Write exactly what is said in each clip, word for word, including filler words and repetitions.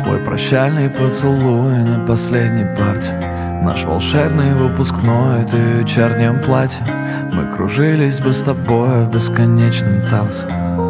Твой прощальный поцелуй на последней парте, наш волшебный выпускной, ты в вечернем платье. Мы кружились бы с тобой в бесконечном танце.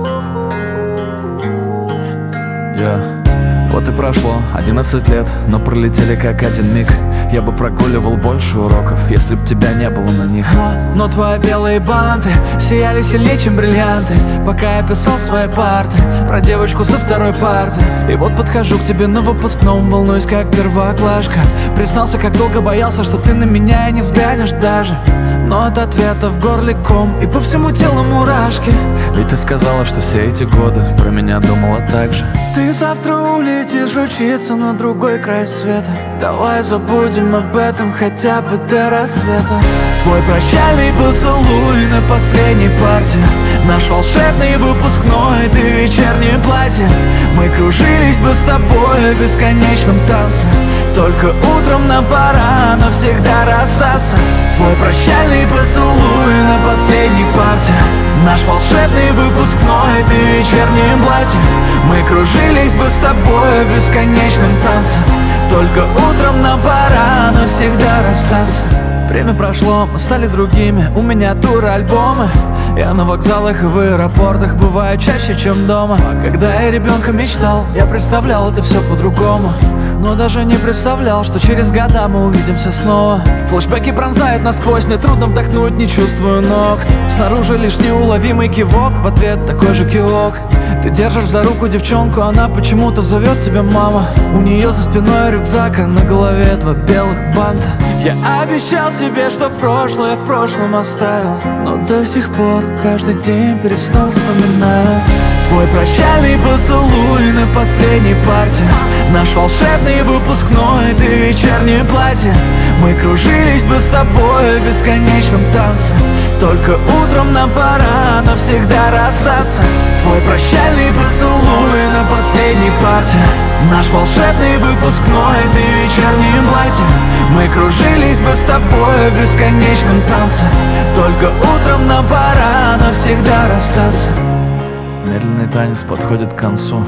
Yeah. Вот и прошло одиннадцать лет, но пролетели как один миг. Я бы прогуливал больше уроков, если б тебя не было на них. Но твои белые банты сияли сильнее, чем бриллианты, пока я писал свои парты про девочку со второй парты. И вот подхожу к тебе на выпускном, волнуюсь как первоклашка. Признался, как долго боялся, что ты на меня и не взглянешь даже. Но от ответа в горле ком и по всему телу мурашки. Ведь ты сказала, что все эти годы про меня думала так же. Ты завтра улетишь учиться на другой край света. Давай забудем об этом хотя бы до рассвета. Твой прощальный поцелуй на последней парте, наш волшебный выпускной, ты в вечернем платье. Мы кружились бы с тобой в бесконечном танце, только утром нам пора навсегда расстаться. Твой прощальный поцелуй на последней парте, наш волшебный выпускной, ты в вечернем платье. Мы кружились бы с тобой в бесконечном танце, только утром нам пора навсегда расстаться. Время прошло, мы стали другими, у меня туры, альбомы. Я на вокзалах и в аэропортах бываю чаще, чем дома. Когда я ребенком мечтал, я представлял это все по-другому, но даже не представлял, что через года мы увидимся снова. Флэшбэки пронзают насквозь, мне трудно вдохнуть, не чувствую ног. Снаружи лишь неуловимый кивок, в ответ такой же кивок. Ты держишь за руку девчонку, она почему-то зовет тебя мама. У нее за спиной рюкзак, а на голове два белых банта. Я обещал себе, что прошлое в прошлом оставил, но до сих пор каждый день перед сном вспоминаю. Твой прощальный поцелуй на последней парте, наш волшебный выпускной, ты в вечернем платье. Мы кружились бы с тобой в бесконечном танце, только утром нам пора навсегда расстаться. Твой прощальный поцелуй на последней парте, наш волшебный выпускной, ты в вечернем платье. Мы кружились бы с тобой в бесконечном танце, только утром нам пора навсегда расстаться. Медленный танец подходит к концу,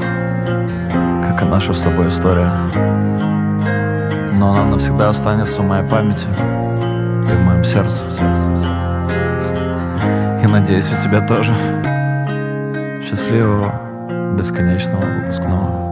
как и наша с тобой история, но она навсегда останется в моей памяти и в моем сердце. И надеюсь, у тебя тоже. Счастливого бесконечного выпускного.